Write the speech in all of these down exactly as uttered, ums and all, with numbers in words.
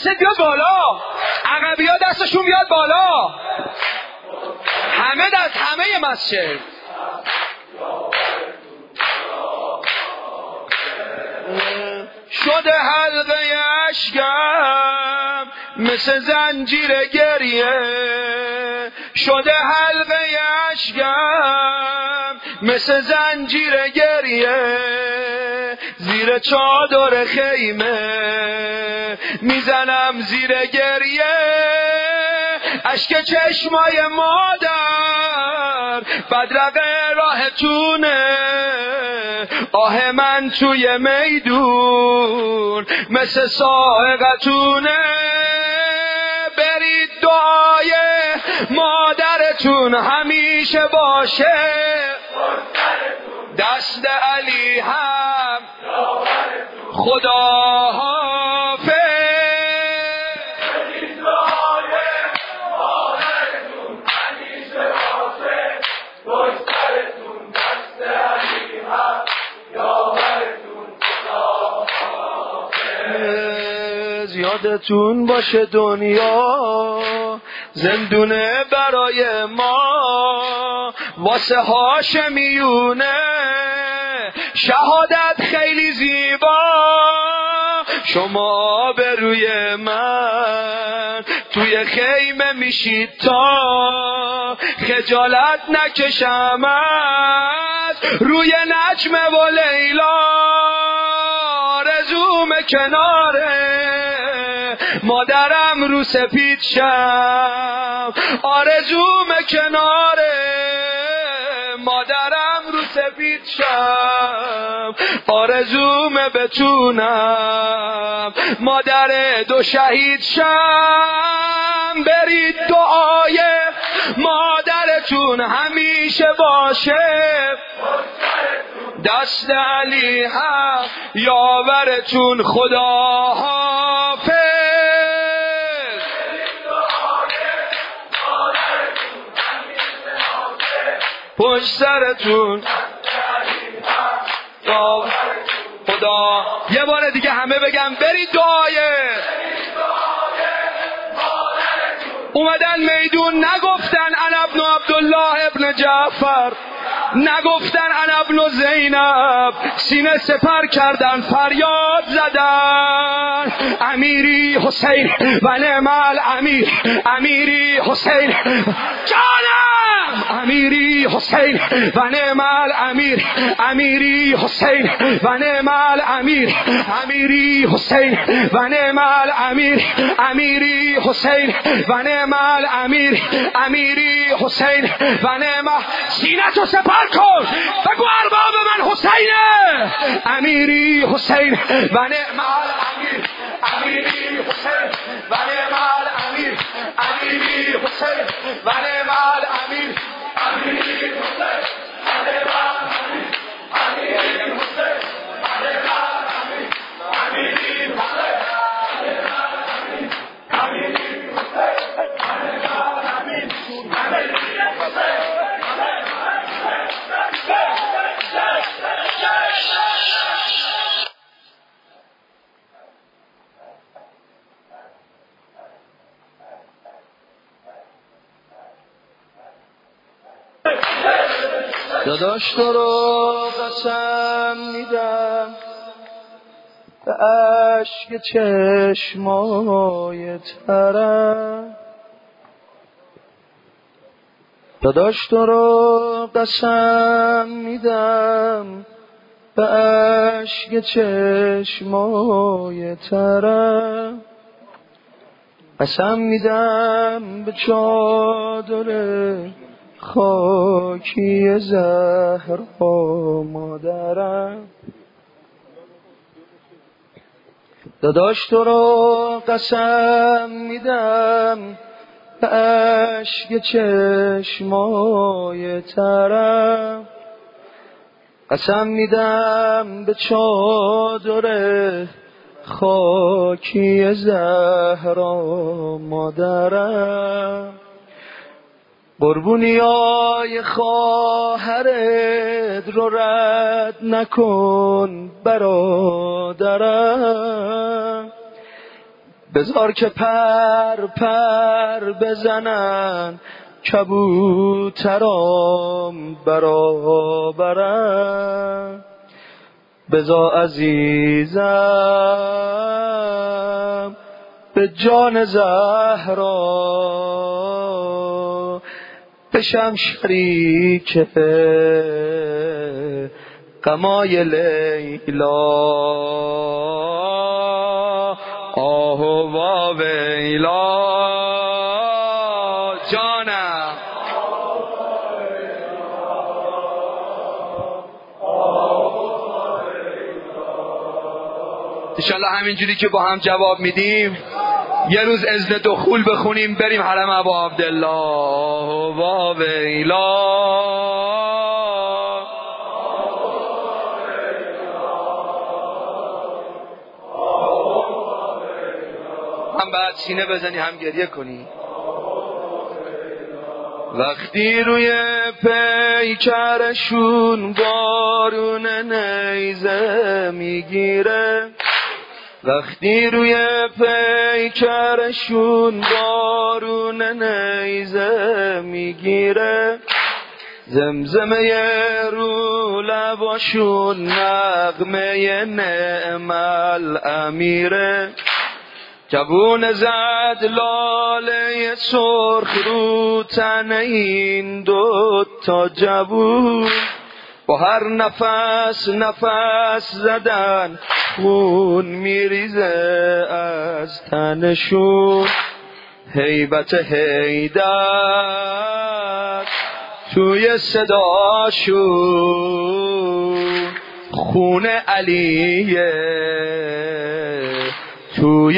دستت بیاد بالا، عقبی ها دستشون بیاد بالا، همه دست، همه مسجد. شده حلقه اشکم مثل زنجیر گریه، شده حلقه اشکم مثل زنجیر گریه، زیر چادر خیمه میزنم زیر گریه، اشک چشمای مادر بدرقه راهتونه، آه من توی میدون مثل سائقتونه، برید دعای مادرتون همیشه باشه، دست علی هم خدا حافظ. یادتون باشه دنیا زندونه برای ما، واسه هاشمیونه شهادت خیلی زیبا، شما به روی من توی خیمه میشید تا خجالت نکشم از روی نجمه و لیلا، آرزوم کناره مادرم رو سپید شم، آرزوم کناره مادرم رو سپید شم، آرزوم بتونم مادر دو شهید شم، برید دعای مادرتون همیشه باشه، دست علی هم یاورتون خدا حافظ. پشت سرتون خدا. یه بار دیگه همه بگم برید دعای. اومدن میدون نگفتن انا ابن عبدالله ابن جعفر، نگفتن انا ابن زینب، سینه سپر کردن فریاد زدن امیری حسین و نعم الامیر، امیری حسین جانم، امیری حسین و نعم الامیر، امیری حسین و نعم الامیر، امیری حسین و نعم الامیر، امیری حسین و نعم الامیر، امیری حسین و نعم. سینه‌تو سپر کن بگو ارباب من حسینه، امیری حسین و نعم الامیر، امیری حسین و نعم الامیر، امیری حسین و نعم الامیر، امیری حسین و نعم الامیر، امیری حسین و نعم الامیر، امیری حسین و نعم الامیر، امیری حسین و نعم الامیر، امیری حسین. داداش تو رو قسم میدم به اشک چشمای ترم، داداش تو رو قسم میدم به اشک چشمای ترم، قسم میدم به چادر خاکی زهرا مادرم، داداش تو رو قسم میدم به اشک چشمای ترم، قسم میدم به چادر خاکی زهرا مادرم، قربونیای خواهرت رو رد نکن برادرم، بذار که پر پر بزنن کبوترام برابرن. بذار عزیزم به جان زهرا بشم شریک غمای لیلا. آه و ویلا جانم. انشالله همینجوری که با هم جواب میدیم یه روز اذن دخول بخونیم بریم حرم ابا عبدالله. آه و ویلا هم بعد سینه بزنی هم گریه کنی. وقتی روی پیکرشون بارون نیزه میگیره، وقتی روی پیکرشون بارون نیزه میگیره، زمزمه رو لباشون نغمه نعم الامیره. جوون زد لاله سرخ رو تن این دو تا جوون، با هر نفس نفس زدن خون میریزه از تنشون. هیبت حیدر توی صداشون، خون علیه توی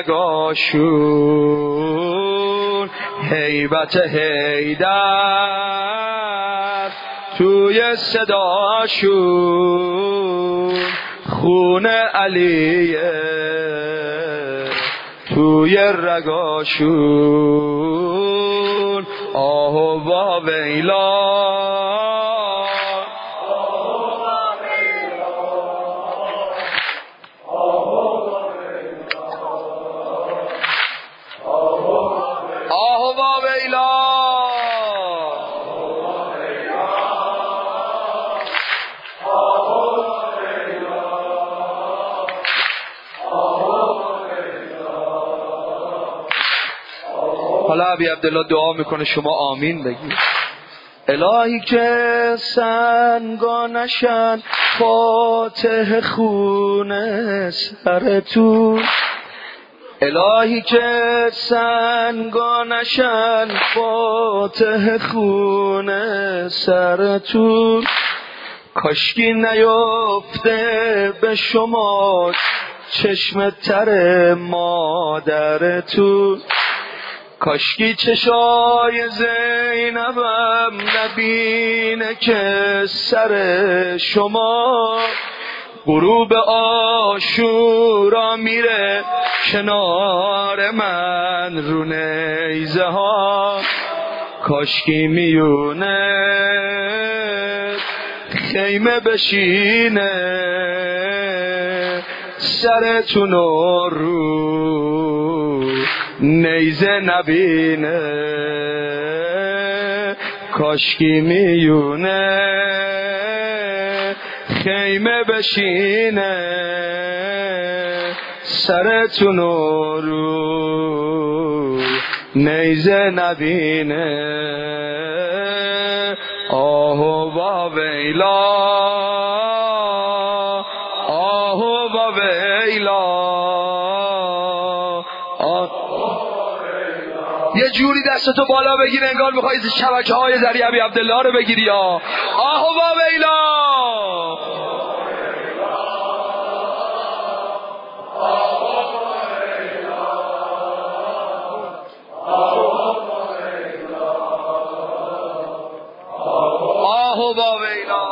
رگاشون. هیبت حیدر توی صداشون، خون علیه توی رگاشون. آه و ویلا حالا ابی عبدالله دعا میکنه شما آمین بگید. الهی که سنگا نشن فاتح خون سرتون، الهی که سنگا نشن فاتح خون سرتون. کاشکی نیفته به شما چشم تر مادرتون، کاشکی چشای زینبم نبینه که سر شما غروب عاشورا میره کنار من رو نیزه ها. کاشکی میونه خیمه بشینه سرتون رو نیزه نبینه. کاشکی میونه خیمه بشینه سرتون رو نیزه نبینه. آه و ویلا آه و ویلا. یه جوری دستتو بالا بگیر انگار میخوای شبکه های ذریع ابی عبدالله رو بگیری. یا آه و ویلا. آه و ویلا.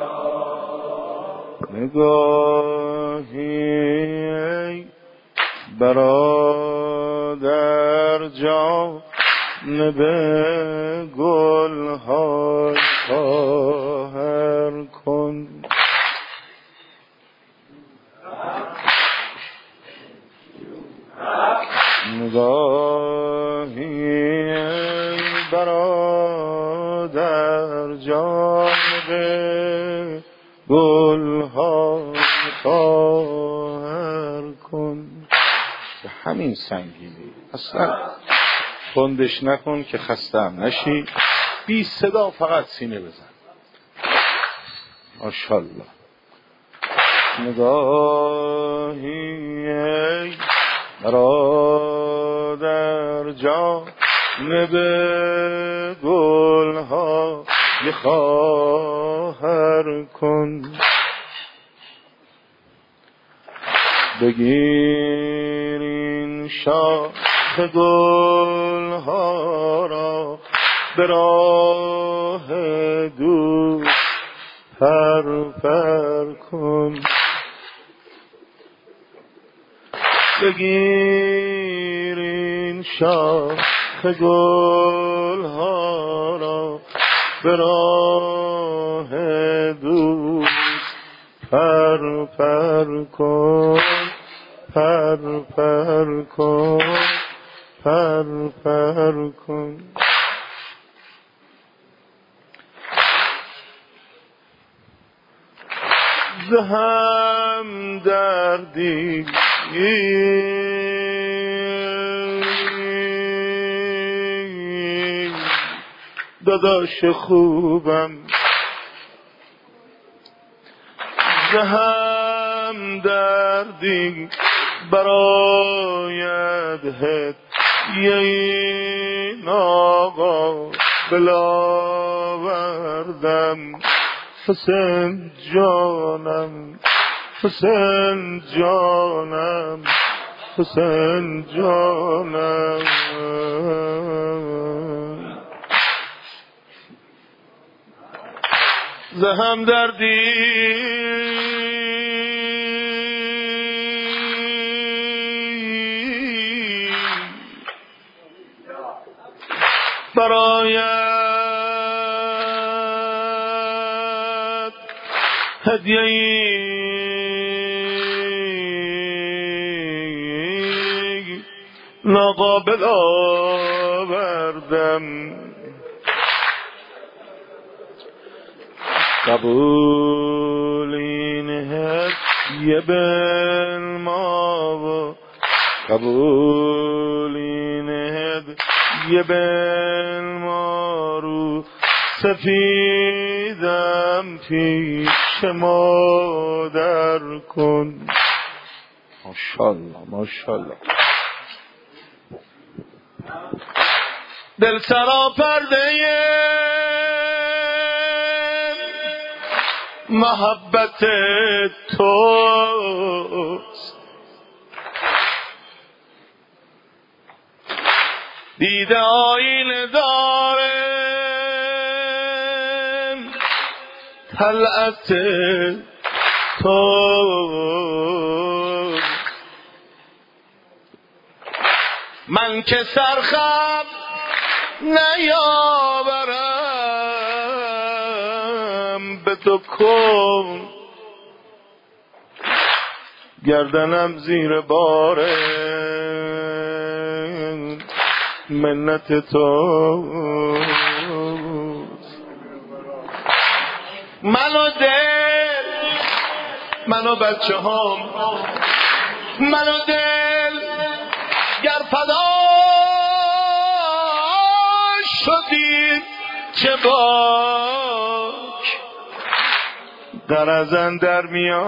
نگاهی برادر جانب گل‌های خواهر کن. نگاهی برادر جانب گل‌های خواهر کن. به همین سنگینی اصلا بندش نکن که خسته‌ام نشی، بی صدا فقط سینه بزن. ماشاءالله. نگاهی برادر جانب گل‌ها خواهر کن. بگیر این شاخ گل‌ها را به راه دور پر پر کن. بگیر این شاخ گل‌ها را به راه دور پر پر کن، پر پر کن، پر پر کن. زهم دردی داداش خوبم، زهم دردی برایت هدیه این آقا بلاوردم. حسین جانم، حسین جانم، حسین جانم. زهم دردی برایت هدیه ناقابل آوردم. قبول این هدیه بالما و قبول این هدیه بالما رو سفیدم پیش مادر کن. ماشاءالله ماشاءالله. دل سرا پرده محبت توست، دیده آینه داره طلعت توست. من که سرخم نیاورم به تو کن، گردنم زیر بار منت توست. منو دل، منو بچه هم، منو دل گر فدا شدید چه باک، در ازن در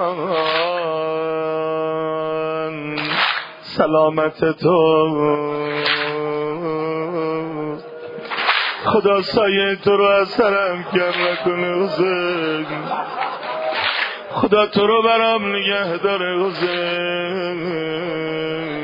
میان سلامت تو. خدا سایه تو رو از سرم کم نکنه حسین، خدا تو رو برام نگه داره حسین.